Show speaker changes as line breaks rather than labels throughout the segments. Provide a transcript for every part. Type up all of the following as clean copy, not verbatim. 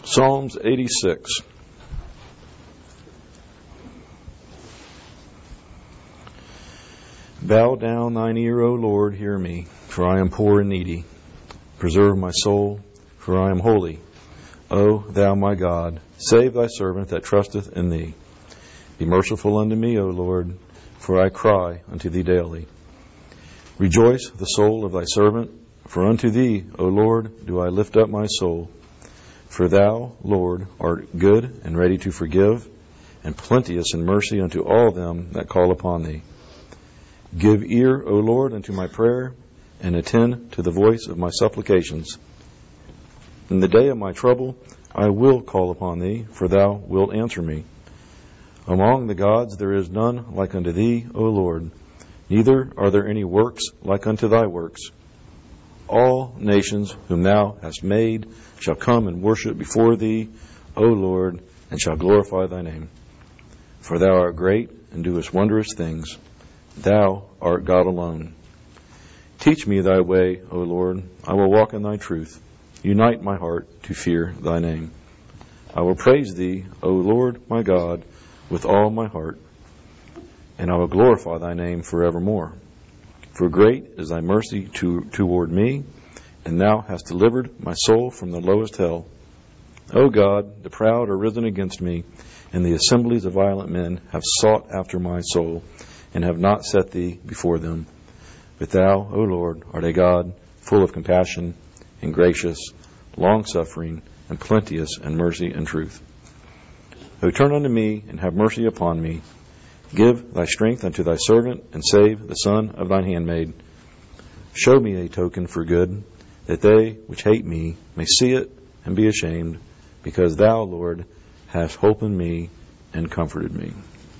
Psalms 86. Bow down thine ear, O Lord, hear me, for I am poor and needy. Preserve my soul, for I am holy. O thou my God, save thy servant that trusteth in thee. Be merciful unto me, O Lord, for I cry unto thee daily. Rejoice the soul of thy servant, for unto thee, O Lord, do I lift up my soul. For thou, Lord, art good and ready to forgive, and plenteous in mercy unto all them that call upon thee. Give ear, O Lord, unto my prayer, and attend to the voice of my supplications. In the day of my trouble I will call upon thee, for thou wilt answer me. Among the gods there is none like unto thee, O Lord, neither are there any works like unto thy works. All nations whom thou hast made shall come and worship before thee, O Lord, and shall glorify thy name. For thou art great and doest wondrous things. Thou art God alone. Teach me thy way, O Lord. I will walk in thy truth. Unite my heart to fear thy name. I will praise thee, O Lord my God, with all my heart, and I will glorify thy name forevermore. For great is thy mercy toward me, and thou hast delivered my soul from the lowest hell. O God, the proud are risen against me, and the assemblies of violent men have sought after my soul, and have not set thee before them. But thou, O Lord, art a God full of compassion and gracious, long-suffering, and plenteous in mercy and truth. O turn unto me, and have mercy upon me. Give thy strength unto thy servant, and save the son of thine handmaid. Show me a token for good, that they which hate me may see it and be ashamed, because thou, Lord, hast holpen me and comforted me.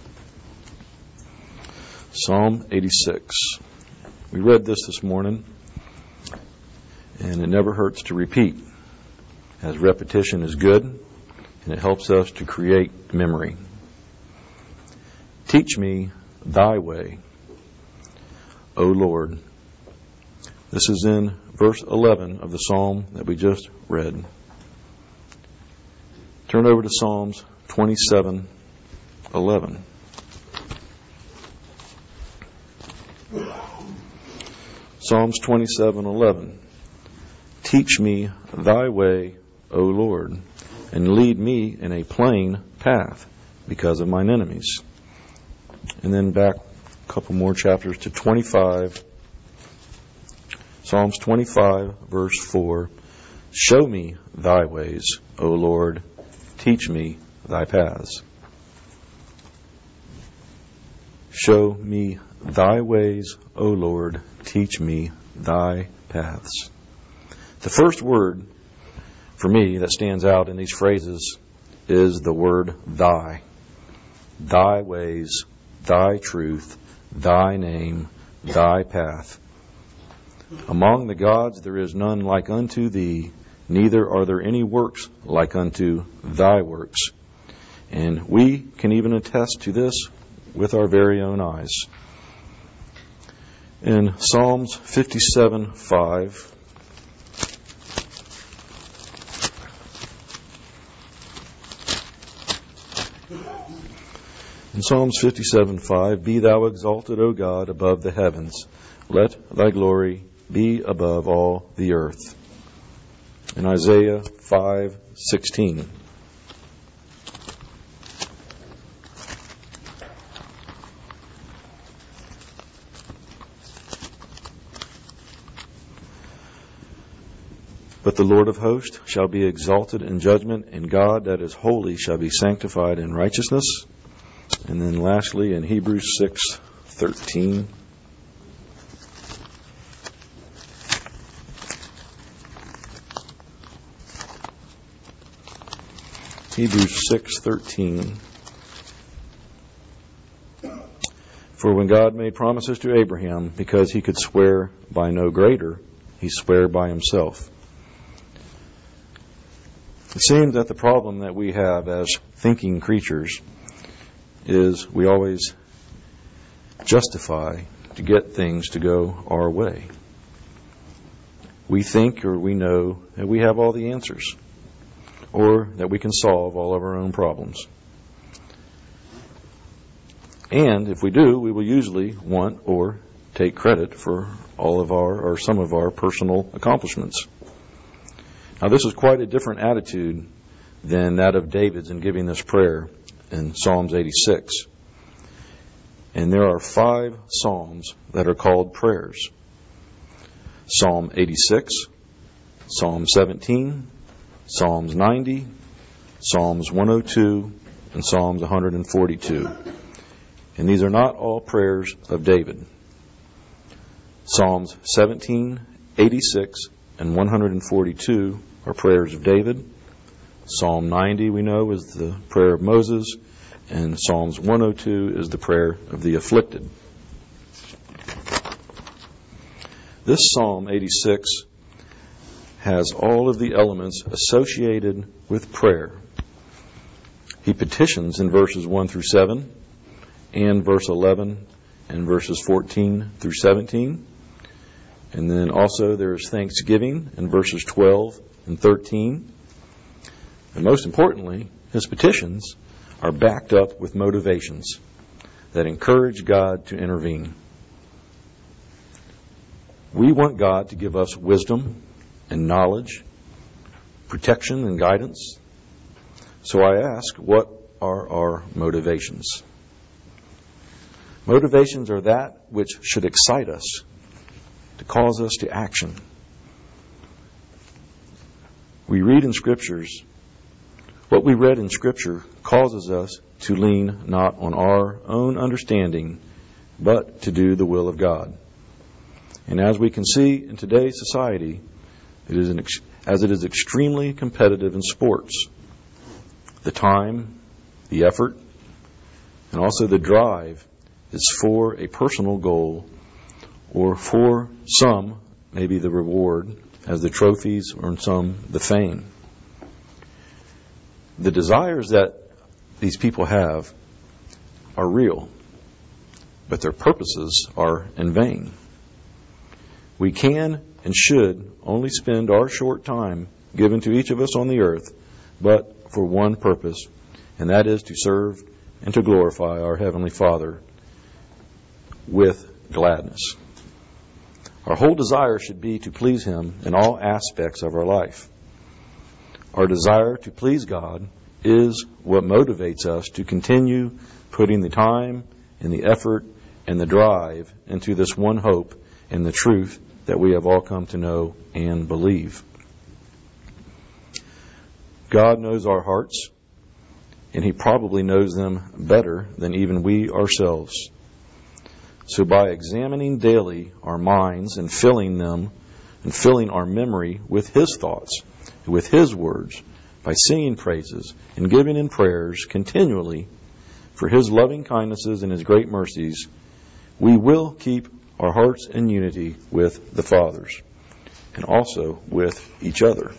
Psalm 86. We read this morning, and it never hurts to repeat, as repetition is good, and it helps us to create memory. Teach me thy way, O Lord. This is in verse 11 of the psalm that we just read. Turn over to Psalms 27:11. Psalms 27:11. Teach me thy way, O Lord, and lead me in a plain path because of mine enemies. And then back a couple more chapters to 25. Psalms 25, verse 4. Show me thy ways, O Lord. Teach me thy paths. Show me thy ways, O Lord. Teach me thy paths. The first word for me that stands out in these phrases is the word thy. Thy ways, thy truth, thy name, thy path. Among the gods there is none like unto thee, neither are there any works like unto thy works. And we can even attest to this with our very own eyes. In Psalms 57:5, in Psalms 57:5, be thou exalted, O God, above the heavens. Let thy glory be above all the earth. In Isaiah 5:16. But the Lord of hosts shall be exalted in judgment, and God that is holy shall be sanctified in righteousness. And then lastly, in Hebrews 6:13. Hebrews 6:13. For when God made promises to Abraham, because he could swear by no greater, he sware by himself. It seems that the problem that we have as thinking creatures is we always justify to get things to go our way. We think or we know that we have all the answers. or that we can solve all of our own problems. And if we do, we will usually want or take credit for all of our or some of our personal accomplishments. Now, this is quite a different attitude than that of David's in giving this prayer in Psalms 86. And there are 5 psalms that are called prayers. Psalm 86, Psalm 17, Psalms 90, Psalms 102, and Psalms 142. And these are not all prayers of David. Psalms 17, 86, and 142 are prayers of David. Psalm 90, we know, is the prayer of Moses, and Psalms 102 is the prayer of the afflicted. This Psalm 86 has all of the elements associated with prayer. He petitions in verses 1 through 7, and verse 11, and verses 14 through 17. And then also there is thanksgiving in verses 12 and 13. And most importantly, his petitions are backed up with motivations that encourage God to intervene. We want God to give us wisdom and knowledge, protection and guidance. So I ask, what are our motivations? Motivations are that which should excite us, to cause us to action. We read in Scriptures, what we read in Scripture causes us to lean not on our own understanding, but to do the will of God. And as we can see in today's society, as it is extremely competitive in sports, the time, the effort, and also the drive is for a personal goal, or for some, maybe the reward, as the trophies, or in some, the fame. The desires that these people have are real, but their purposes are in vain. We can and should only spend our short time given to each of us on the earth, but for one purpose, and that is to serve and to glorify our Heavenly Father with gladness. Our whole desire should be to please Him in all aspects of our life. Our desire to please God is what motivates us to continue putting the time and the effort and the drive into this one hope and the truth that we have all come to know and believe. God knows our hearts, and He probably knows them better than even we ourselves. So by examining daily our minds and filling them and filling our memory with His thoughts, with His words, by singing praises and giving in prayers continually for His loving kindnesses and His great mercies, we will keep our hearts in unity with the Father's and also with each other.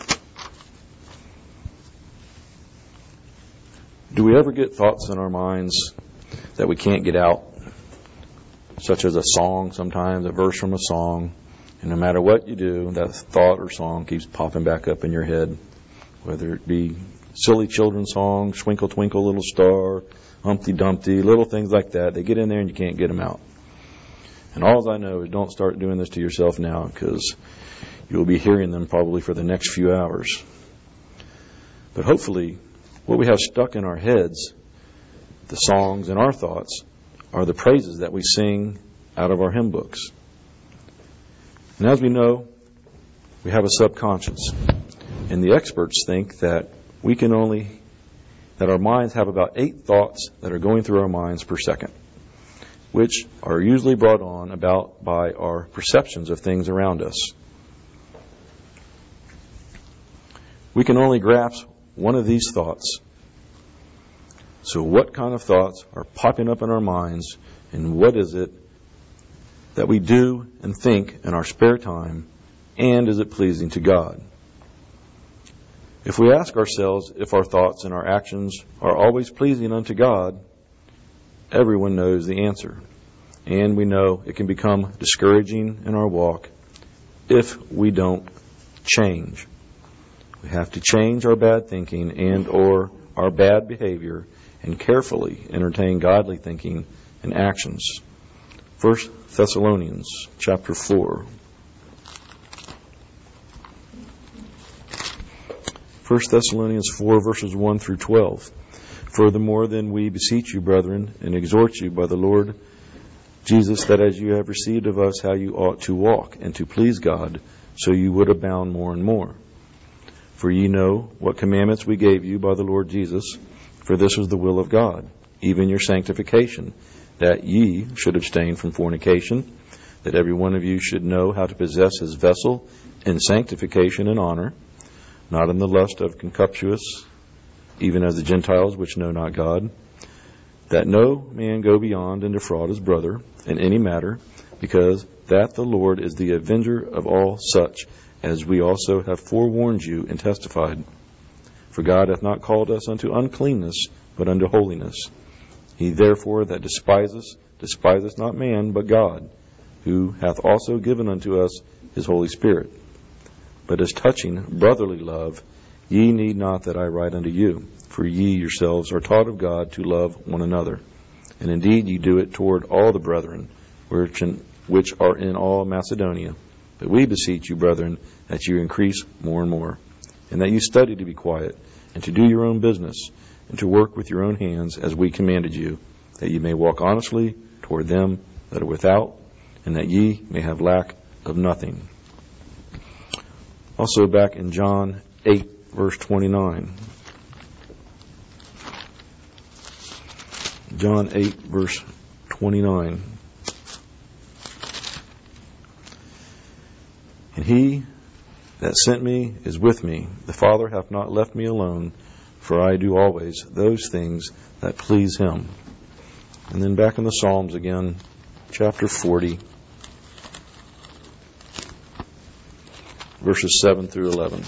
Do we ever get thoughts in our minds that we can't get out? Such as a song sometimes, a verse from a song. And no matter what you do, that thought or song keeps popping back up in your head. Whether it be silly children's songs, Twinkle, Twinkle, Little Star, Humpty Dumpty, little things like that. They get in there and you can't get them out. And all I know is don't start doing this to yourself now, because you'll be hearing them probably for the next few hours. But hopefully, what we have stuck in our heads, the songs and our thoughts, are the praises that we sing out of our hymn books. And as we know, we have a subconscious. And the experts think that that our minds have about 8 thoughts that are going through our minds per second, which are usually brought on about by our perceptions of things around us. We can only grasp one of these thoughts. So what kind of thoughts are popping up in our minds, and what is it that we do and think in our spare time, and is it pleasing to God? If we ask ourselves if our thoughts and our actions are always pleasing unto God, everyone knows the answer. And we know it can become discouraging in our walk if we don't change. We have to change our bad thinking and or our bad behavior and carefully entertain godly thinking and actions. 1 Thessalonians chapter 4. 1 Thessalonians 4 verses 1 through 12. Furthermore, then we beseech you, brethren, and exhort you by the Lord Jesus, that as you have received of us how you ought to walk and to please God, so you would abound more and more. For ye know what commandments we gave you by the Lord Jesus, for this was the will of God, even your sanctification, that ye should abstain from fornication, that every one of you should know how to possess his vessel in sanctification and honor, not in the lust of concupiscence, even as the Gentiles which know not God, that no man go beyond and defraud his brother in any matter, because that the Lord is the avenger of all such, as we also have forewarned you and testified. For God hath not called us unto uncleanness, but unto holiness. He therefore that despiseth not man, but God, who hath also given unto us his Holy Spirit. But as touching brotherly love, ye need not that I write unto you, for ye yourselves are taught of God to love one another. And indeed ye do it toward all the brethren, which are in all Macedonia. But we beseech you, brethren, that you increase more and more, and that you study to be quiet, and to do your own business, and to work with your own hands, as we commanded you, that ye may walk honestly toward them that are without, and that ye may have lack of nothing. Also back in John 8, verse 29. John 8, verse 29. And he that sent me is with me. The Father hath not left me alone, for I do always those things that please him. And then back in the Psalms again, chapter 40, verses 7 through 11.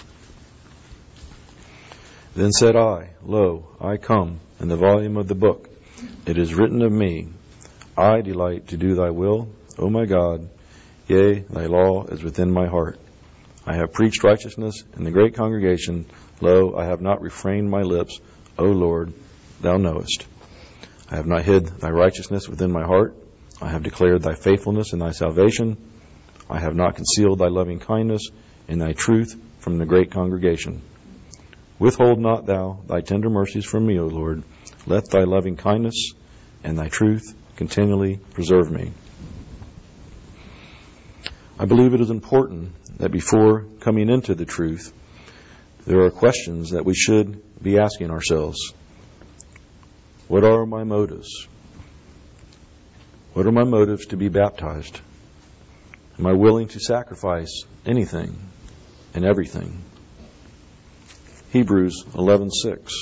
Then said I, Lo, I come, in the volume of the book. It is written of me, I delight to do thy will, O my God. Yea, thy law is within my heart. I have preached righteousness in the great congregation. Lo, I have not refrained my lips. O Lord, thou knowest. I have not hid thy righteousness within my heart. I have declared thy faithfulness and thy salvation. I have not concealed thy loving kindness and thy truth from the great congregation. Withhold not thou thy tender mercies from me, O Lord. Let thy loving kindness and thy truth continually preserve me. I believe it is important that before coming into the truth, there are questions that we should be asking ourselves. What are my motives? What are my motives to be baptized? Am I willing to sacrifice anything and everything? Hebrews 11:6.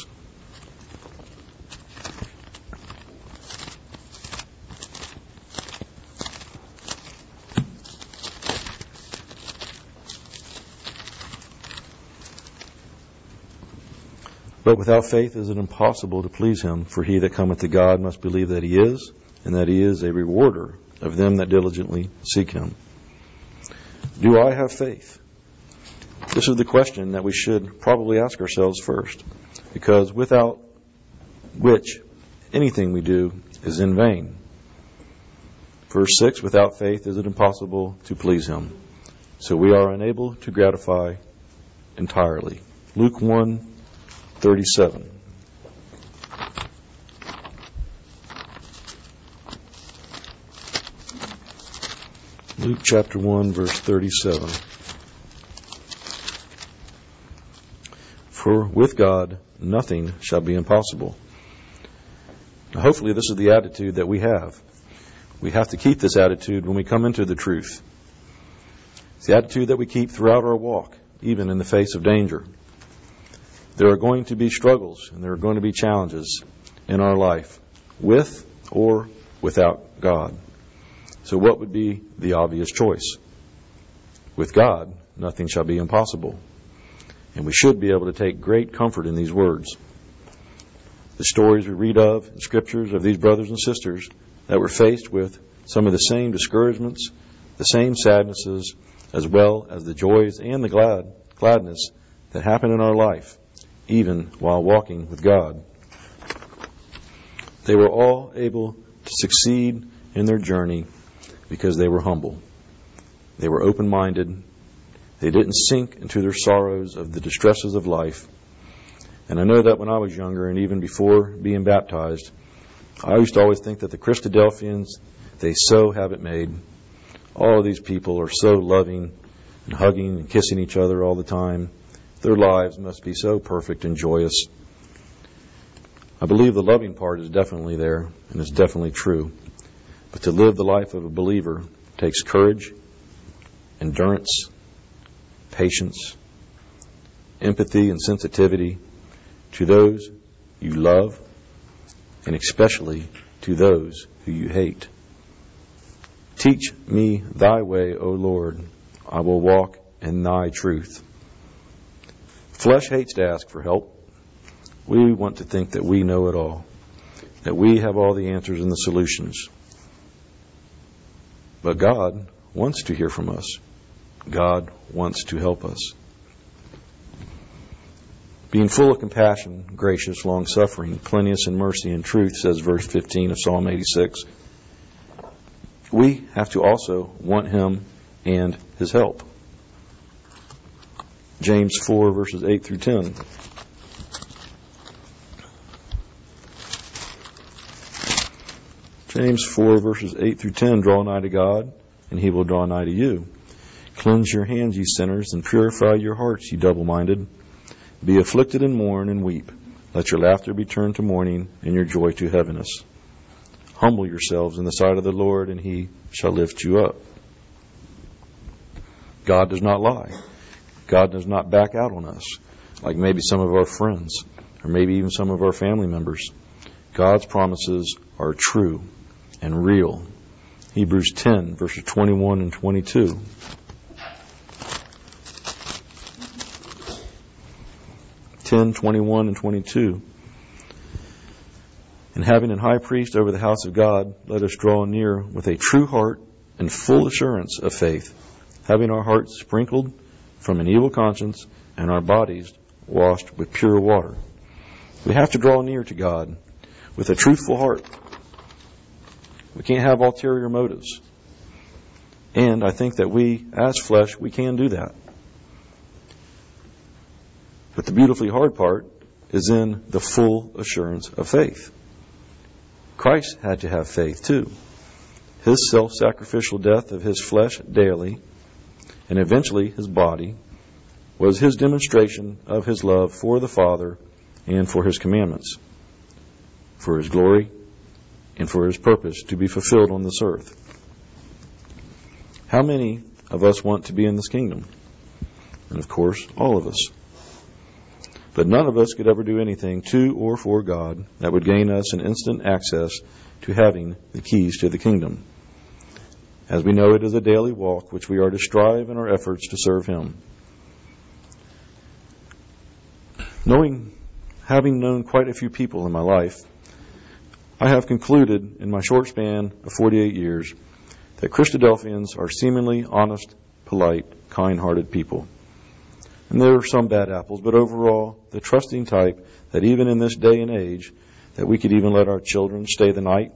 But without faith is it impossible to please him, for he that cometh to God must believe that he is, and that he is a rewarder of them that diligently seek him. Do I have faith? This is the question that we should probably ask ourselves first, because without which anything we do is in vain. Verse 6, without faith is it impossible to please him. So we are unable to gratify entirely. Luke 1:37. Luke chapter 1, verse 37. For with God nothing shall be impossible. Now, hopefully this is the attitude that we have. We have to keep this attitude when we come into the truth. It's the attitude that we keep throughout our walk, even in the face of danger. There are going to be struggles and there are going to be challenges in our life, with or without God. So what would be the obvious choice? With God, nothing shall be impossible. And we should be able to take great comfort in these words. The stories we read of in scriptures of these brothers and sisters that were faced with some of the same discouragements, the same sadnesses, as well as the joys and the gladness that happen in our life, even while walking with God. They were all able to succeed in their journey because they were humble. They were open-minded. They didn't sink into their sorrows of the distresses of life. And I know that when I was younger and even before being baptized, I used to always think that the Christadelphians, they so have it made. All of these people are so loving and hugging and kissing each other all the time. Their lives must be so perfect and joyous. I believe the loving part is definitely there and is definitely true. But to live the life of a believer takes courage, endurance, patience, empathy, and sensitivity to those you love, and especially to those who you hate. Teach me thy way, O Lord. I will walk in thy truth. Flesh hates to ask for help. We want to think that we know it all, that we have all the answers and the solutions. But God wants to hear from us. God wants to help us. Being full of compassion, gracious, long-suffering, plenteous in mercy and truth, says verse 15 of Psalm 86. We have to also want Him and His help. James 4, verses 8 through 10. James 4, verses 8 through 10, draw nigh to God, and He will draw nigh to you. Cleanse your hands, ye sinners, and purify your hearts, ye double-minded. Be afflicted and mourn and weep. Let your laughter be turned to mourning, and your joy to heaviness. Humble yourselves in the sight of the Lord, and He shall lift you up. God does not lie. God does not back out on us, like maybe some of our friends, or maybe even some of our family members. God's promises are true and real. Hebrews 10, verses 21 and 22. Ten, 21 and 22. And having an high priest over the house of God, let us draw near with a true heart and full assurance of faith, having our hearts sprinkled from an evil conscience and our bodies washed with pure water. We have to draw near to God with a truthful heart. We can't have ulterior motives. And I think that we, as flesh, we can do that. But the beautifully hard part is in the full assurance of faith. Christ had to have faith too. His self-sacrificial death of His flesh daily, and eventually His body, was His demonstration of His love for the Father and for His commandments, for His glory, and for His purpose to be fulfilled on this earth. How many of us want to be in this kingdom? And of course, all of us. But none of us could ever do anything to or for God that would gain us an instant access to having the keys to the kingdom. As we know, it is a daily walk which we are to strive in our efforts to serve Him. Having known quite a few people in my life, I have concluded in my short span of 48 years that Christadelphians are seemingly honest, polite, kind-hearted people. And there are some bad apples, but overall, the trusting type that even in this day and age, that we could even let our children stay the night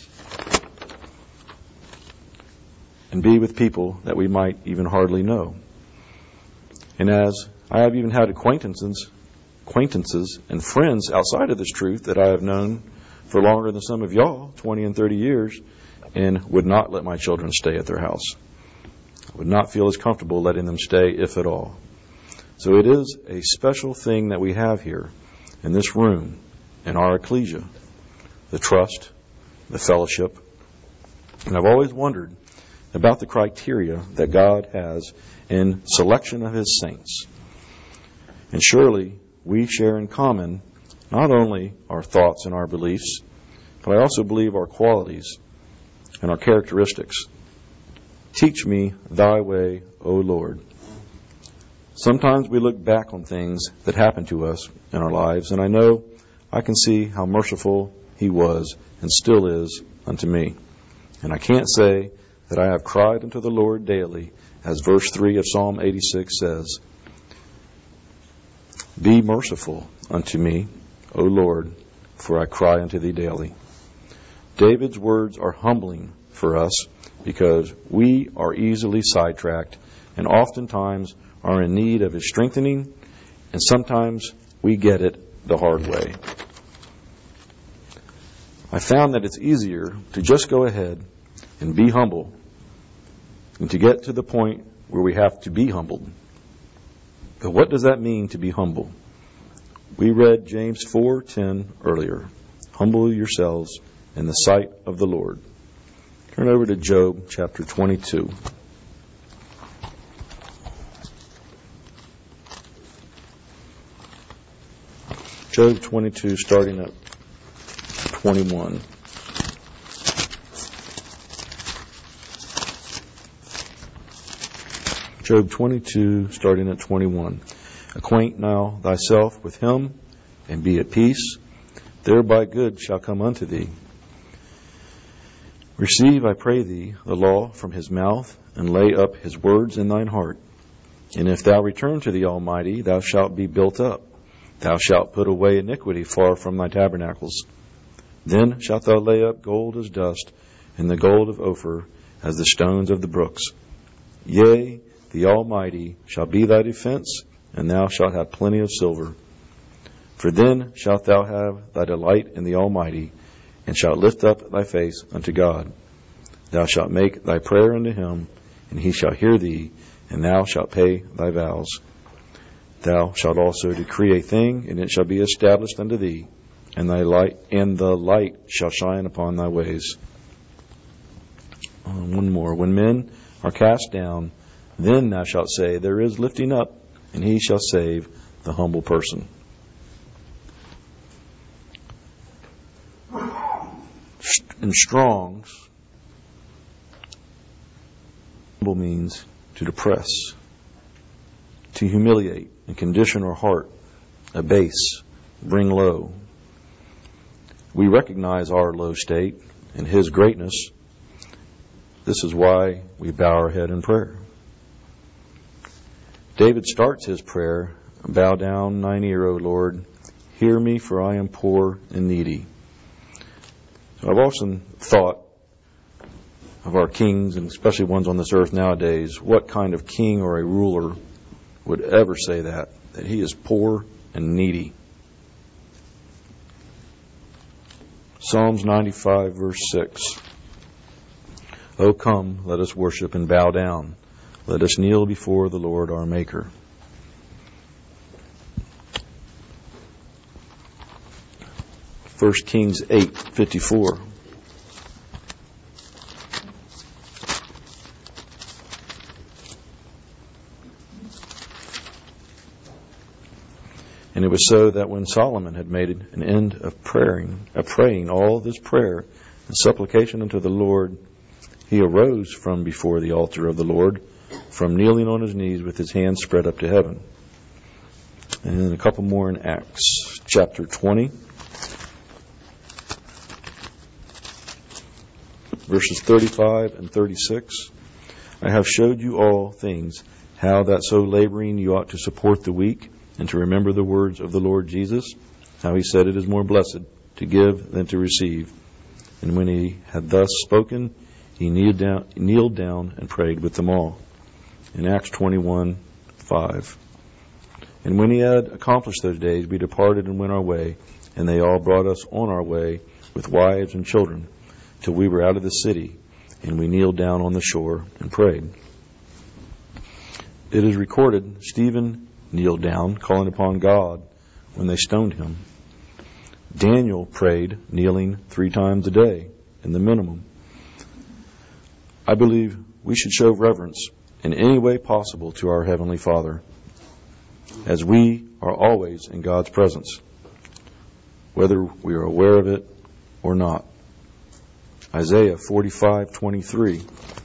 and be with people that we might even hardly know. And as I have even had acquaintances and friends outside of this truth that I have known for longer than some of y'all, 20 and 30 years, and would not let my children stay at their house. I would not feel as comfortable letting them stay, if at all. So it is a special thing that we have here in this room, in our ecclesia, the trust, the fellowship. And I've always wondered about the criteria that God has in selection of His saints. And surely we share in common not only our thoughts and our beliefs, but I also believe our qualities and our characteristics. Teach me thy way, O Lord. Sometimes we look back on things that happened to us in our lives, and I know I can see how merciful He was and still is unto me. And I can't say that I have cried unto the Lord daily, as verse 3 of Psalm 86 says. Be merciful unto me, O Lord, for I cry unto thee daily. David's words are humbling for us because we are easily sidetracked and oftentimes are in need of his strengthening, and sometimes we get it the hard way. I found that it's easier to just go ahead and be humble and to get to the point where we have to be humbled. But what does that mean to be humble? We read James 4:10 earlier. Humble yourselves in the sight of the Lord. Turn over to Job chapter 22. Job 22, starting at 21. Job 22, starting at 21. Acquaint now thyself with him, and be at peace. Thereby good shall come unto thee. Receive, I pray thee, the law from his mouth, and lay up his words in thine heart. And if thou return to the Almighty, thou shalt be built up. Thou shalt put away iniquity far from thy tabernacles. Then shalt thou lay up gold as dust, and the gold of Ophir as the stones of the brooks. Yea, the Almighty shall be thy defense, and thou shalt have plenty of silver. For then shalt thou have thy delight in the Almighty, and shalt lift up thy face unto God. Thou shalt make thy prayer unto him, and he shall hear thee, and thou shalt pay thy vows. Thou shalt also decree a thing, and it shall be established unto thee, and the light shall shine upon thy ways. One more. When men are cast down, then thou shalt say, there is lifting up, and he shall save the humble person. In Strong's, humble means to depress, to humiliate and condition our heart, abase, bring low. We recognize our low state and his greatness. This is why we bow our head in prayer. David starts his prayer, bow down thine ear, O Lord, hear me, for I am poor and needy. So I've often thought of our kings, and especially ones on this earth nowadays, what kind of king or a ruler would ever say that he is poor and needy. Psalms 95, verse 6. O come, let us worship and bow down. Let us kneel before the Lord our Maker. First Kings 8:54. And it was so that when Solomon had made an end of praying all this prayer and supplication unto the Lord, he arose from before the altar of the Lord, from kneeling on his knees with his hands spread up to heaven. And then a couple more in Acts chapter 20, verses 35 and 36. I have showed you all things, how that so laboring you ought to support the weak, and to remember the words of the Lord Jesus, how he said, it is more blessed to give than to receive. And when he had thus spoken, he kneeled down and prayed with them all. In Acts 21:5. And when he had accomplished those days, we departed and went our way, and they all brought us on our way with wives and children, till we were out of the city, and we kneeled down on the shore and prayed. It is recorded, Stephen kneeled down, calling upon God when they stoned him. Daniel prayed, kneeling 3 times a day, in the minimum. I believe we should show reverence in any way possible to our Heavenly Father, as we are always in God's presence, whether we are aware of it or not. Isaiah 45:23.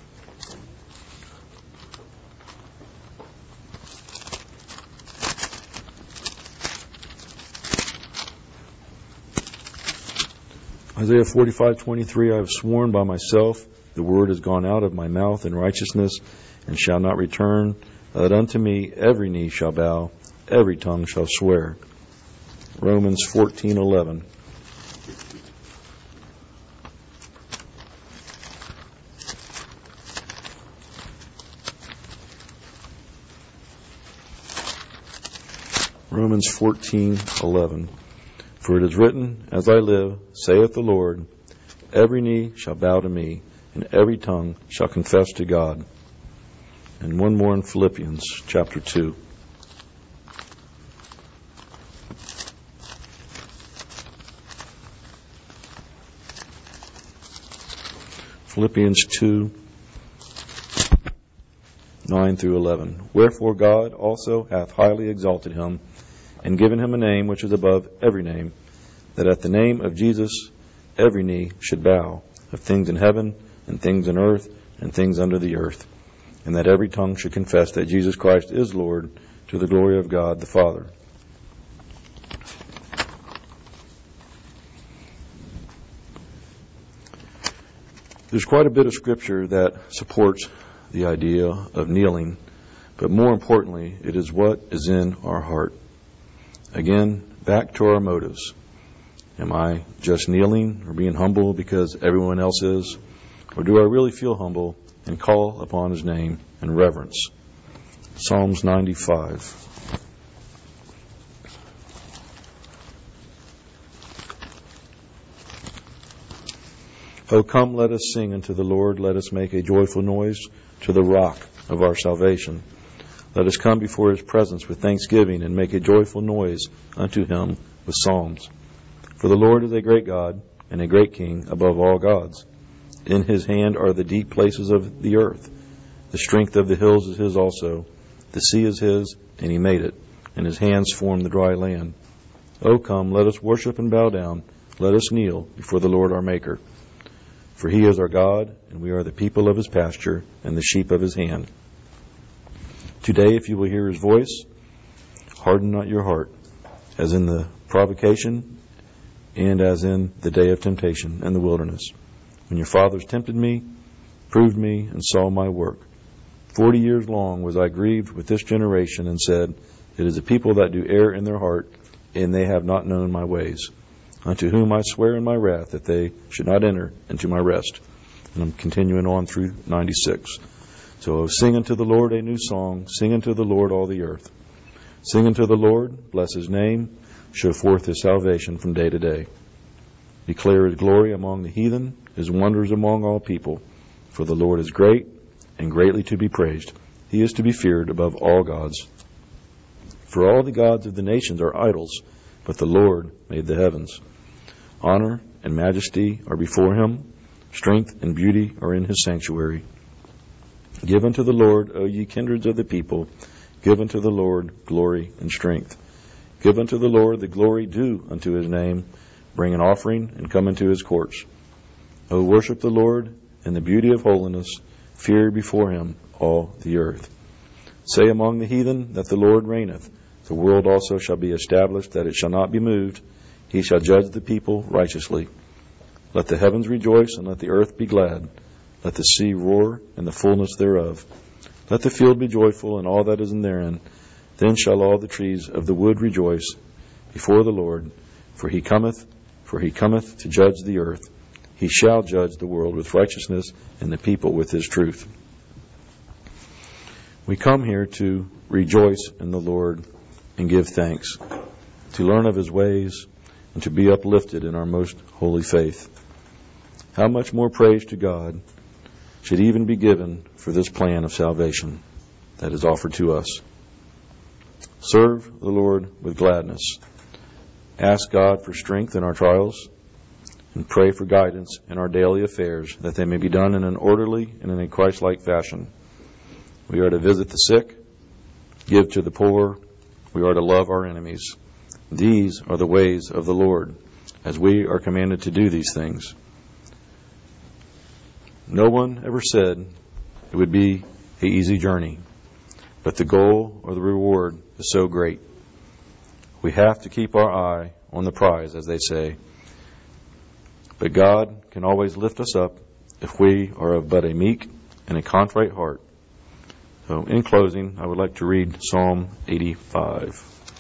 Isaiah 45:23, I have sworn by myself, the word has gone out of my mouth in righteousness, and shall not return, that unto me every knee shall bow, every tongue shall swear. Romans 14:11. Romans 14:11. For it is written, As I live, saith the Lord, every knee shall bow to me, and every tongue shall confess to God. And one more in Philippians chapter 2. Philippians 2, 9 through 11. Wherefore God also hath highly exalted him, and given him a name which is above every name, that at the name of Jesus every knee should bow, of things in heaven, and things in earth, and things under the earth, and that every tongue should confess that Jesus Christ is Lord, to the glory of God the Father. There's quite a bit of scripture that supports the idea of kneeling, but more importantly, it is what is in our heart. Again, back to our motives. Am I just kneeling or being humble because everyone else is? Or do I really feel humble and call upon his name in reverence? Psalms 95. O come, let us sing unto the Lord. Let us make a joyful noise to the rock of our salvation. Let us come before his presence with thanksgiving and make a joyful noise unto him with psalms. For the Lord is a great God and a great King above all gods. In his hand are the deep places of the earth. The strength of the hills is his also. The sea is his, and he made it, and his hands formed the dry land. O come, let us worship and bow down. Let us kneel before the Lord our Maker. For he is our God, and we are the people of his pasture and the sheep of his hand. Today, if you will hear his voice, harden not your heart, as in the provocation and as in the day of temptation in the wilderness, when your fathers tempted me, proved me, and saw my work. 40 years long was I grieved with this generation, and said, It is a people that do err in their heart, and they have not known my ways, unto whom I swear in my wrath that they should not enter into my rest. And I'm continuing on through 96. So sing unto the Lord a new song, sing unto the Lord all the earth. Sing unto the Lord, bless his name, show forth his salvation from day to day. Declare his glory among the heathen, his wonders among all people. For the Lord is great and greatly to be praised. He is to be feared above all gods. For all the gods of the nations are idols, but the Lord made the heavens. Honor and majesty are before him. Strength and beauty are in his sanctuary. Give unto the Lord, O ye kindreds of the people. Give unto the Lord glory and strength. Give unto the Lord the glory due unto his name. Bring an offering and come into his courts. O worship the Lord in the beauty of holiness. Fear before him all the earth. Say among the heathen that the Lord reigneth. The world also shall be established, that it shall not be moved. He shall judge the people righteously. Let the heavens rejoice, and let the earth be glad. Let the sea roar, and the fullness thereof. Let the field be joyful, and all that is in therein. Then shall all the trees of the wood rejoice before the Lord. For he cometh to judge the earth. He shall judge the world with righteousness, and the people with his truth. We come here to rejoice in the Lord and give thanks, to learn of his ways, and to be uplifted in our most holy faith. How much more praise to God should even be given for this plan of salvation that is offered to us. Serve the Lord with gladness. Ask God for strength in our trials, and pray for guidance in our daily affairs, that they may be done in an orderly and in a Christ-like fashion. We are to visit the sick, give to the poor. We are to love our enemies. These are the ways of the Lord, as we are commanded to do these things. No one ever said it would be an easy journey, but the goal or the reward is so great. We have to keep our eye on the prize, as they say. But God can always lift us up if we are of but a meek and a contrite heart. So in closing, I would like to read Psalm 85.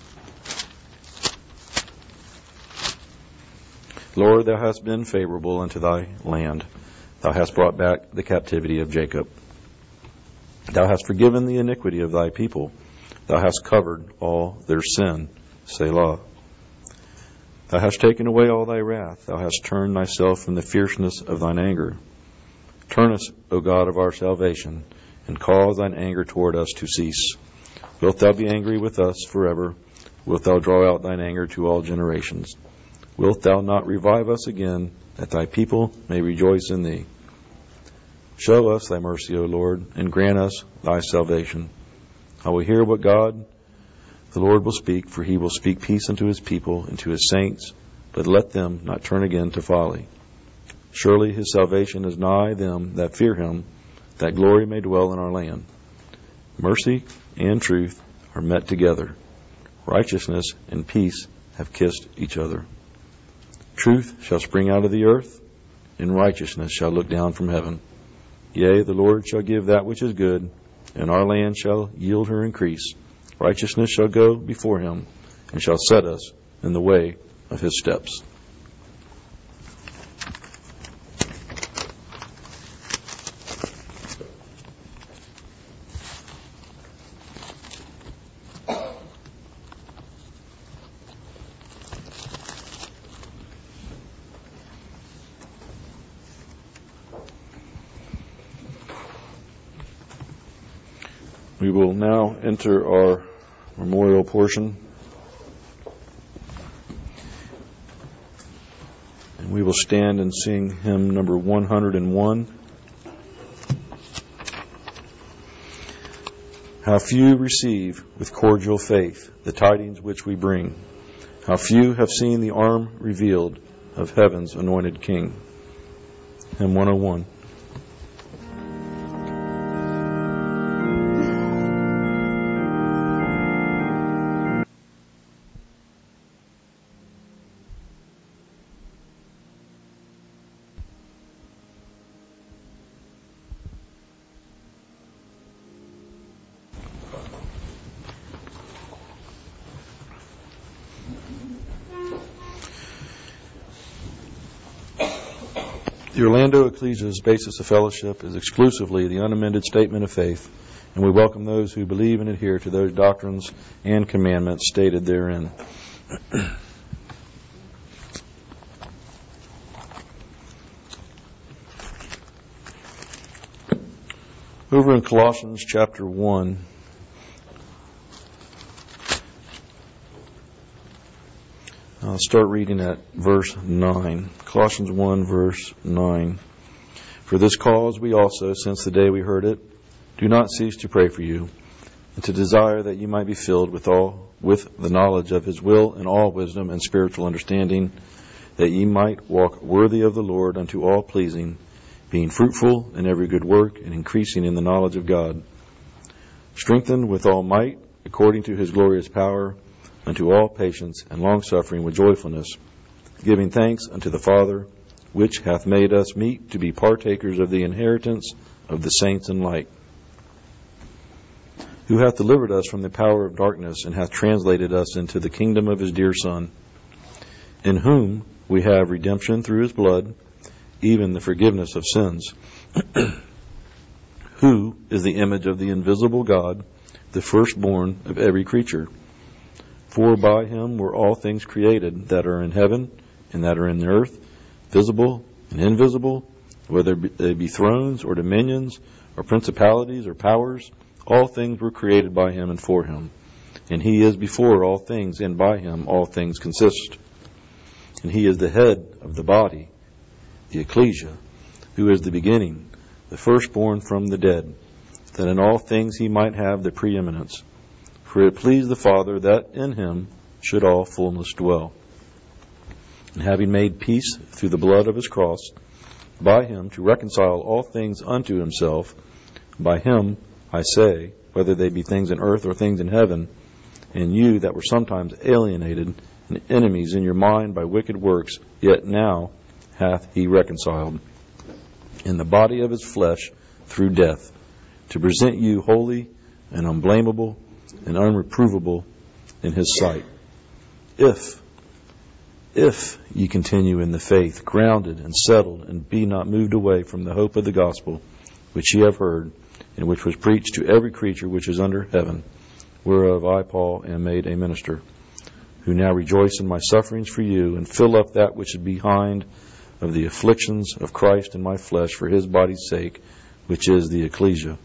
Lord, thou hast been favorable unto thy land. Thou hast brought back the captivity of Jacob. Thou hast forgiven the iniquity of thy people. Thou hast covered all their sin. Selah. Thou hast taken away all thy wrath. Thou hast turned thyself from the fierceness of thine anger. Turn us, O God of our salvation, and cause thine anger toward us to cease. Wilt thou be angry with us forever? Wilt thou draw out thine anger to all generations? Wilt thou not revive us again, that thy people may rejoice in thee? Show us thy mercy, O Lord, and grant us thy salvation. I will hear what God the Lord will speak, for he will speak peace unto his people and to his saints, but let them not turn again to folly. Surely his salvation is nigh them that fear him, that glory may dwell in our land. Mercy and truth are met together. Righteousness and peace have kissed each other. Truth shall spring out of the earth, and righteousness shall look down from heaven. Yea, the Lord shall give that which is good, and our land shall yield her increase. Righteousness shall go before him, and shall set us in the way of his steps. We will now enter our memorial portion, and we will stand and sing hymn number 101. How few receive with cordial faith the tidings which we bring. How few have seen the arm revealed of heaven's anointed King. Hymn 101. The Orlando Ecclesia's basis of fellowship is exclusively the unamended statement of faith, and we welcome those who believe and adhere to those doctrines and commandments stated therein. Over in Colossians chapter 1, I'll start reading at verse 9. Colossians 1, verse 9. For this cause we also, since the day we heard it, do not cease to pray for you, and to desire that you might be filled with the knowledge of his will and all wisdom and spiritual understanding, that ye might walk worthy of the Lord unto all pleasing, being fruitful in every good work and increasing in the knowledge of God, strengthened with all might according to his glorious power, unto all patience and longsuffering with joyfulness, giving thanks unto the Father, which hath made us meet to be partakers of the inheritance of the saints in light, who hath delivered us from the power of darkness, and hath translated us into the kingdom of his dear Son, in whom we have redemption through his blood, even the forgiveness of sins, who is the image of the invisible God, the firstborn of every creature. For by him were all things created, that are in heaven and that are in the earth, visible and invisible, whether they be thrones or dominions or principalities or powers. All things were created by him and for him. And he is before all things, and by him all things consist. And he is the head of the body, the ecclesia, who is the beginning, the firstborn from the dead, that in all things he might have the preeminence. For it pleased the Father that in him should all fullness dwell. And having made peace through the blood of his cross, by him to reconcile all things unto himself, by him, I say, whether they be things in earth or things in heaven, and you that were sometimes alienated and enemies in your mind by wicked works, yet now hath he reconciled in the body of his flesh through death, to present you holy and unblameable and unreprovable in his sight. If ye continue in the faith, grounded and settled, and be not moved away from the hope of the gospel, which ye have heard, and which was preached to every creature which is under heaven, whereof I, Paul, am made a minister, who now rejoice in my sufferings for you, and fill up that which is behind of the afflictions of Christ in my flesh for his body's sake, which is the ecclesia,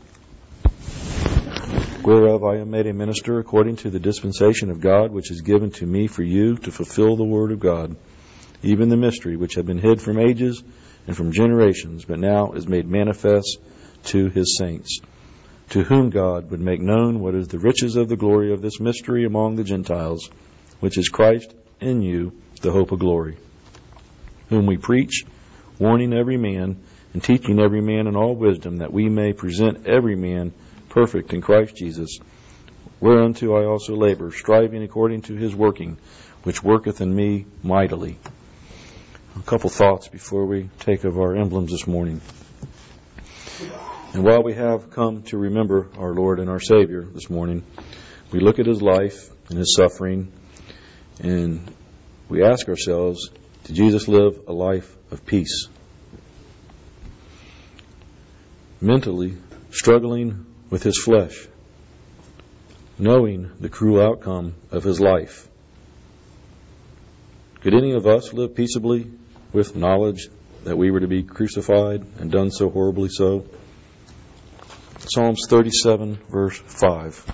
whereof I am made a minister according to the dispensation of God, which is given to me for you to fulfill the word of God, even the mystery which had been hid from ages and from generations, but now is made manifest to his saints, to whom God would make known what is the riches of the glory of this mystery among the Gentiles, which is Christ in you, the hope of glory, whom we preach, warning every man and teaching every man in all wisdom, that we may present every man perfect in Christ Jesus, whereunto I also labor, striving according to his working, which worketh in me mightily. A couple thoughts before we take of our emblems this morning. And while we have come to remember our Lord and our Savior this morning, we look at his life and his suffering, and we ask ourselves, did Jesus live a life of peace? Mentally struggling with his flesh, knowing the cruel outcome of his life. Could any of us live peaceably with knowledge that we were to be crucified and done so horribly so? Psalms 37, verse 5.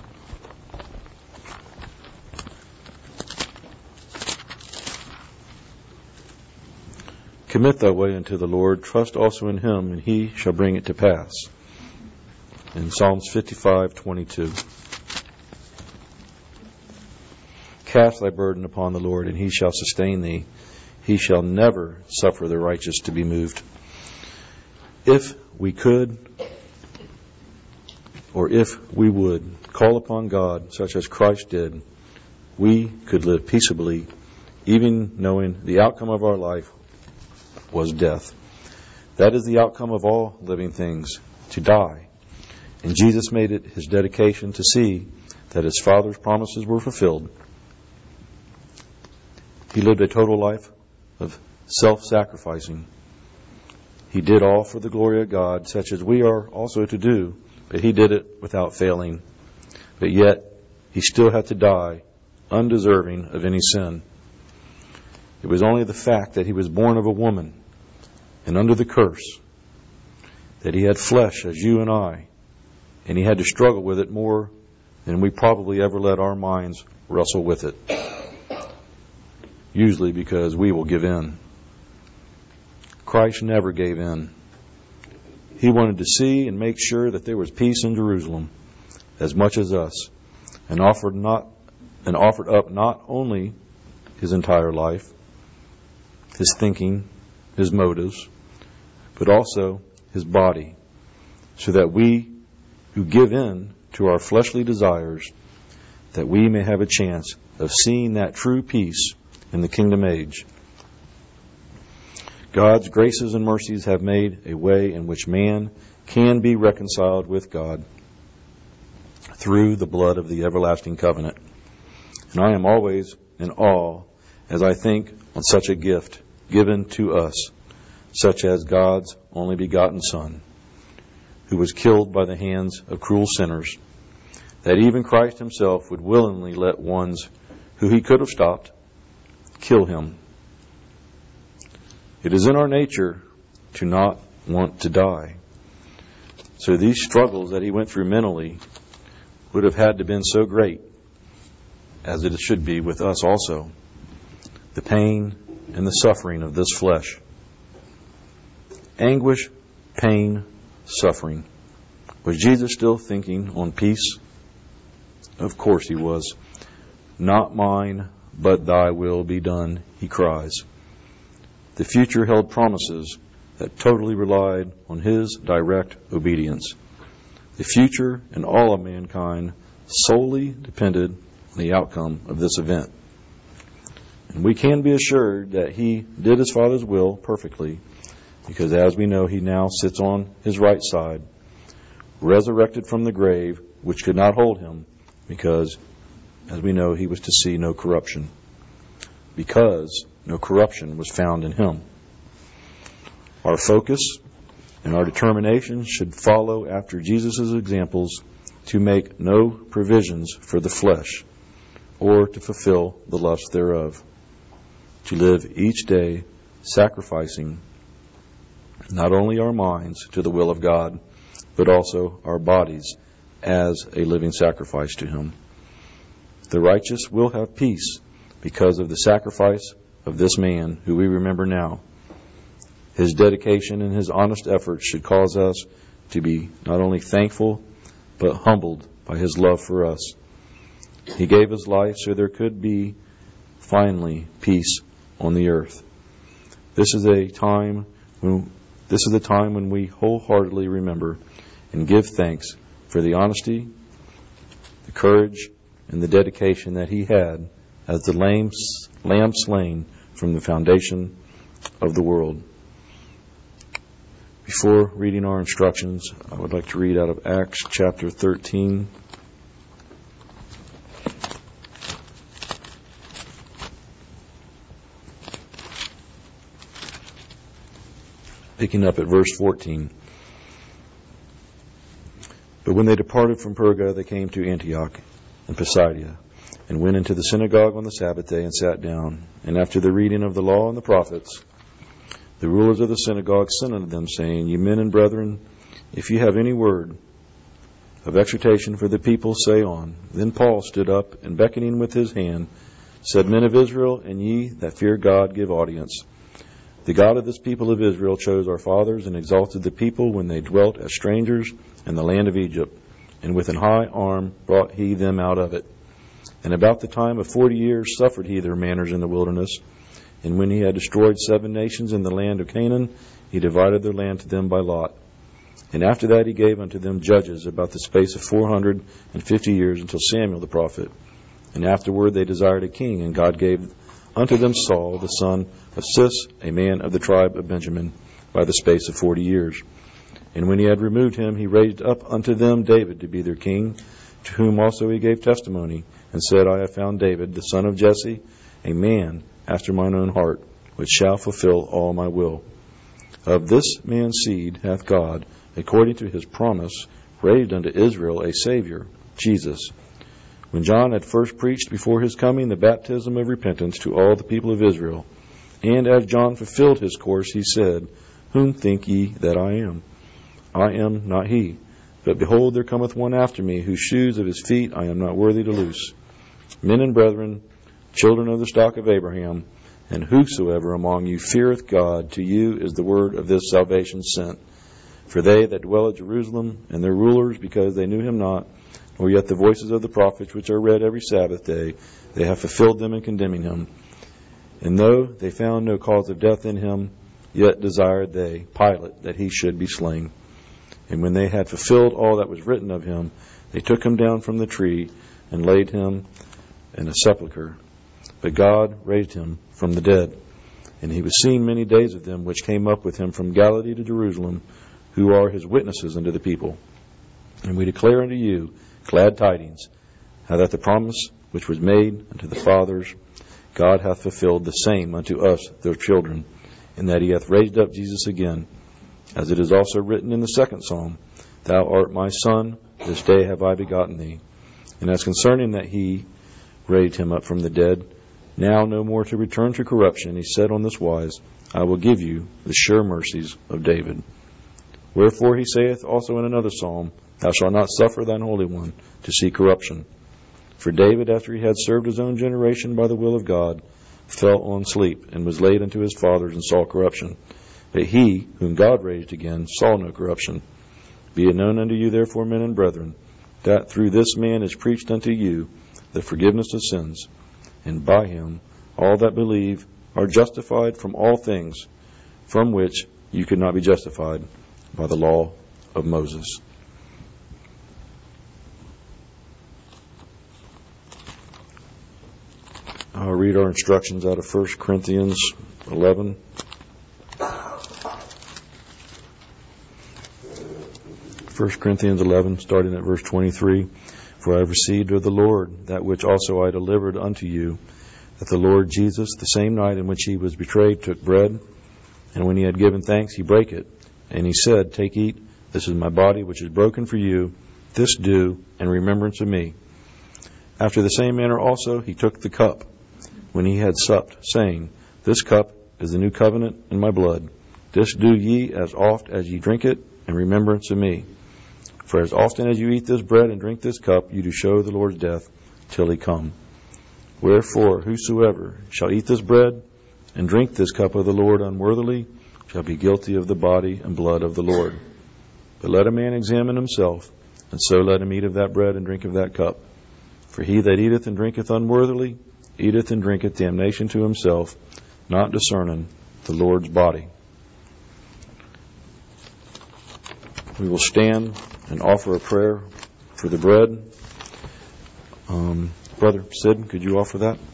Commit thy way unto the Lord, trust also in him, and he shall bring it to pass. In Psalms 55:22. Cast thy burden upon the Lord, and he shall sustain thee. He shall never suffer the righteous to be moved. If we could, or if we would, call upon God such as Christ did, we could live peaceably, even knowing the outcome of our life was death. That is the outcome of all living things, to die. And Jesus made it his dedication to see that his Father's promises were fulfilled. He lived a total life of self-sacrificing. He did all for the glory of God, such as we are also to do, but he did it without failing. But yet, he still had to die, undeserving of any sin. It was only the fact that he was born of a woman and under the curse, that he had flesh as you and I, and he had to struggle with it more than we probably ever let our minds wrestle with it. Usually because we will give in. Christ never gave in. He wanted to see and make sure that there was peace in Jerusalem as much as us, and offered up not only his entire life, his thinking, his motives, but also his body, so that we who give in to our fleshly desires, that we may have a chance of seeing that true peace in the kingdom age. God's graces and mercies have made a way in which man can be reconciled with God through the blood of the everlasting covenant. And I am always in awe as I think on such a gift given to us, such as God's only begotten Son, who was killed by the hands of cruel sinners, that even Christ himself would willingly let ones who he could have stopped kill him. It is in our nature to not want to die. So these struggles that he went through mentally would have had to been so great, as it should be with us also. The pain and the suffering of this flesh. Anguish, pain, suffering. Was Jesus still thinking on peace? Of course he was. Not mine, but thy will be done, he cries. The future held promises that totally relied on his direct obedience. The future and all of mankind solely depended on the outcome of this event. And we can be assured that he did his Father's will perfectly, because as we know, he now sits on his right side, resurrected from the grave, which could not hold him, because, as we know, he was to see no corruption, because no corruption was found in him. Our focus and our determination should follow after Jesus' examples to make no provisions for the flesh or to fulfill the lust thereof, to live each day sacrificing not only our minds to the will of God, but also our bodies as a living sacrifice to Him. The righteous will have peace because of the sacrifice of this man who we remember now. His dedication and his honest efforts should cause us to be not only thankful, but humbled by his love for us. He gave his life so there could be, finally, peace on the earth. This is a time when we wholeheartedly remember and give thanks for the honesty, the courage, and the dedication that he had as the lamb slain from the foundation of the world. Before reading our instructions, I would like to read out of Acts chapter 13. Picking up at verse 14. But when they departed from Perga, they came to Antioch and Pisidia, and went into the synagogue on the Sabbath day and sat down. And after the reading of the law and the prophets, the rulers of the synagogue sent unto them, saying, Ye men and brethren, if you have any word of exhortation for the people, say on. Then Paul stood up, and beckoning with his hand, said, Men of Israel, and ye that fear God, give audience. The God of this people of Israel chose our fathers, and exalted the people when they dwelt as strangers in the land of Egypt, and with an high arm brought he them out of it. And about the time of 40 years suffered he their manners in the wilderness. And when he had destroyed 7 nations in the land of Canaan, he divided their land to them by lot. And after that he gave unto them judges about the space of 450 years until Samuel the prophet. And afterward they desired a king, and God gave unto them Saul, the son of Cis, a man of the tribe of Benjamin, by the space of 40 years. And when he had removed him, he raised up unto them David to be their king, to whom also he gave testimony, and said, I have found David, the son of Jesse, a man after mine own heart, which shall fulfill all my will. Of this man's seed hath God, according to his promise, raised unto Israel a Savior, Jesus. When John had first preached before his coming the baptism of repentance to all the people of Israel, and as John fulfilled his course, he said, Whom think ye that I am? I am not he. But behold, there cometh one after me, whose shoes of his feet I am not worthy to loose. Men and brethren, children of the stock of Abraham, and whosoever among you feareth God, to you is the word of this salvation sent. For they that dwell at Jerusalem, and their rulers, because they knew him not, nor yet the voices of the prophets which are read every Sabbath day, they have fulfilled them in condemning him. And though they found no cause of death in him, yet desired they, Pilate, that he should be slain. And when they had fulfilled all that was written of him, they took him down from the tree, and laid him in a sepulchre. But God raised him from the dead. And he was seen many days of them which came up with him from Galilee to Jerusalem, who are his witnesses unto the people. And we declare unto you glad tidings, how that the promise which was made unto the fathers, God hath fulfilled the same unto us, their children, and that he hath raised up Jesus again, as it is also written in the 2nd Psalm, Thou art my Son, this day have I begotten thee. And as concerning that he raised him up from the dead, now no more to return to corruption, he said on this wise, I will give you the sure mercies of David. Wherefore he saith also in another psalm, Thou shalt not suffer thine Holy One to see corruption. For David, after he had served his own generation by the will of God, fell on sleep, and was laid unto his fathers, and saw corruption. But he, whom God raised again, saw no corruption. Be it known unto you, therefore, men and brethren, that through this man is preached unto you the forgiveness of sins, and by him all that believe are justified from all things from which you could not be justified by the law of Moses. I'll read our instructions out of 1 Corinthians 11. 1 Corinthians 11, starting at verse 23. For I have received of the Lord that which also I delivered unto you, that the Lord Jesus, the same night in which he was betrayed, took bread, and when he had given thanks, he brake it. And he said, Take, eat, this is my body, which is broken for you. This do in remembrance of me. After the same manner also he took the cup, when he had supped, saying, This cup is the new covenant in my blood. This do ye as oft as ye drink it in remembrance of me. For as often as you eat this bread and drink this cup, you do show the Lord's death till he come. Wherefore, whosoever shall eat this bread and drink this cup of the Lord unworthily shall be guilty of the body and blood of the Lord. But let a man examine himself, and so let him eat of that bread and drink of that cup. For he that eateth and drinketh unworthily eateth and drinketh damnation to himself, not discerning the Lord's body. We will stand and offer a prayer for the bread. Brother Sid, could you offer that?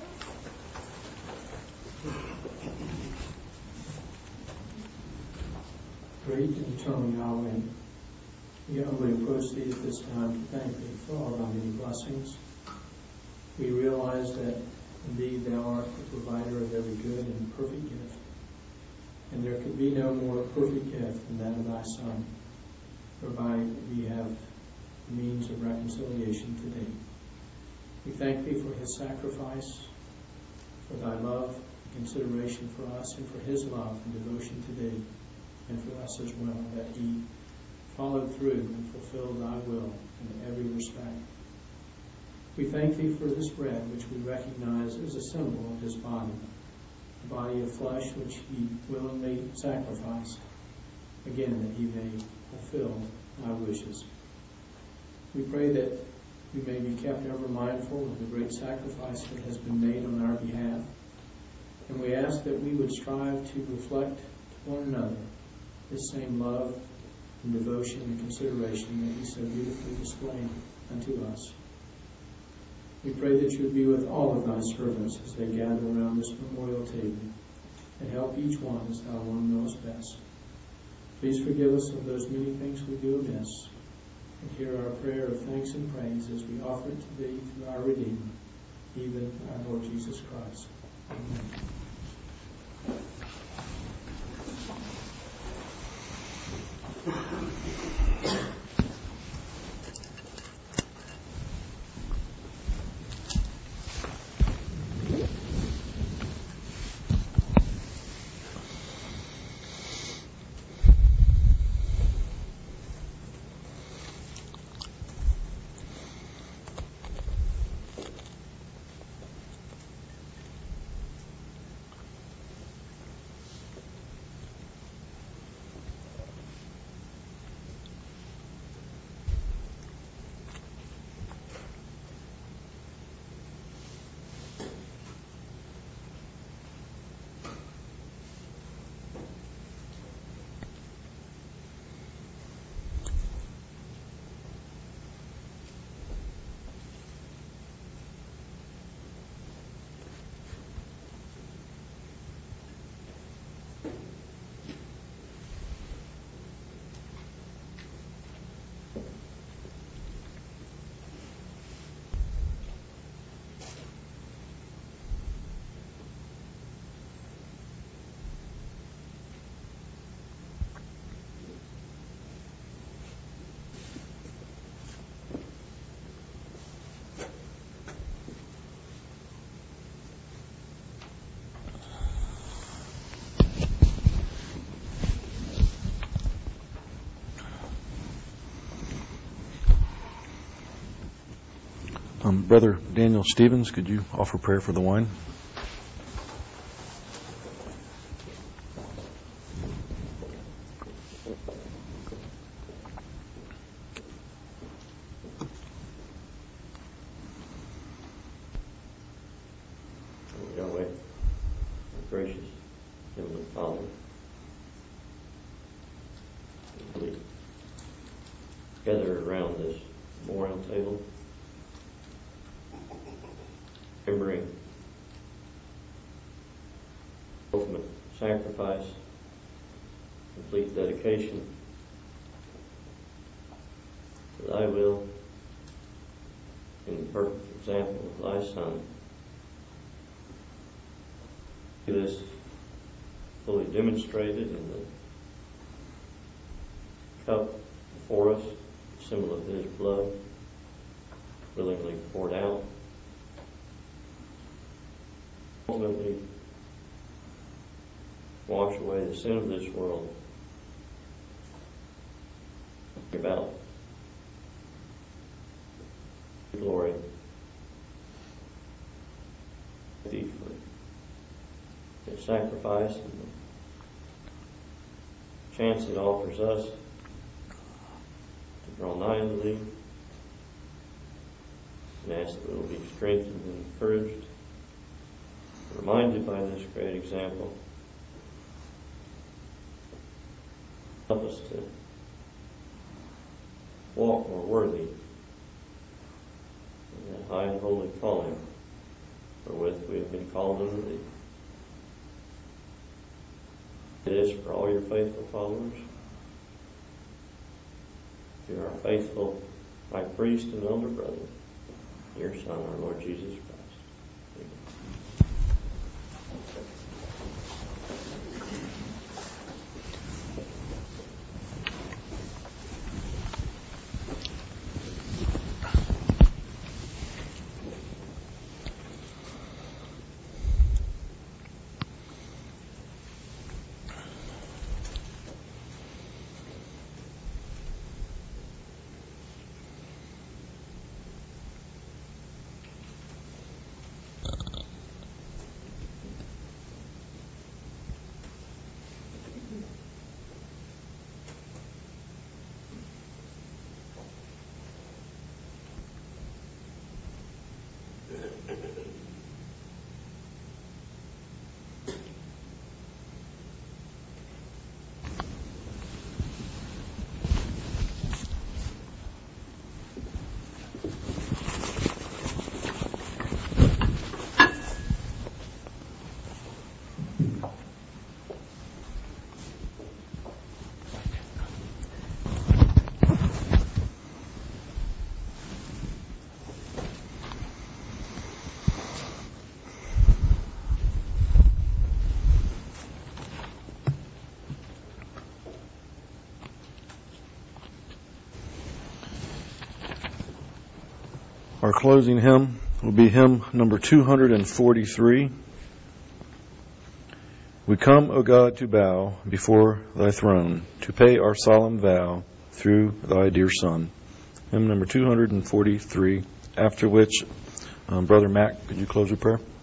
Great and eternal Yahweh, we humbly approach Thee at this time to thank Thee for all Thy many blessings. We realize that indeed Thou art the provider of every good and perfect gift, and there could be no more perfect gift than that of Thy Son, whereby we have the means of reconciliation today. We thank Thee for His sacrifice, for Thy love, consideration for us, and for His love and devotion today, and for us as well, that He followed through and fulfilled Thy will in every respect. We thank Thee for this bread, which we recognize as a symbol of His body, the body of flesh which He willingly sacrificed, again, that He may fulfill Thy wishes. We pray that we may be kept ever mindful of the great sacrifice that has been made on our behalf, and we ask that we would strive to reflect to one another this same love and devotion and consideration that He so beautifully displayed unto us. We pray that You would be with all of Thy servants as they gather around this memorial table, and help each one as Thou alone knowest best. Please forgive us of those many things we do amiss, and hear our prayer of thanks and praise as we offer it to Thee through our Redeemer, even our Lord Jesus Christ. Amen.
Brother Daniel Stevens, could you offer prayer for the wine?
Yahweh, gracious Heavenly Father, we gather around this memorial table, remembering ultimate sacrifice, complete dedication, thy will in the perfect example of thy Son. This fully demonstrated in the cup before us, symbol of his blood, willingly poured out. Ultimately, wash away the sin of this world. About glory. Thee for the sacrifice and the chance it offers us to draw nigh unto thee, and ask that we will be strengthened and encouraged, reminded by this great example. Help us to walk more worthy in that high and holy calling wherewith we have been called unto thee. It is for all your faithful followers. You are our faithful high priest and elder brother, your Son, our Lord Jesus Christ. Amen.
Our closing hymn will be hymn number 243. We come, O God, to bow before thy throne, to pay our solemn vow through thy dear Son. Hymn number 243, after which, Brother Mac, could you close with prayer?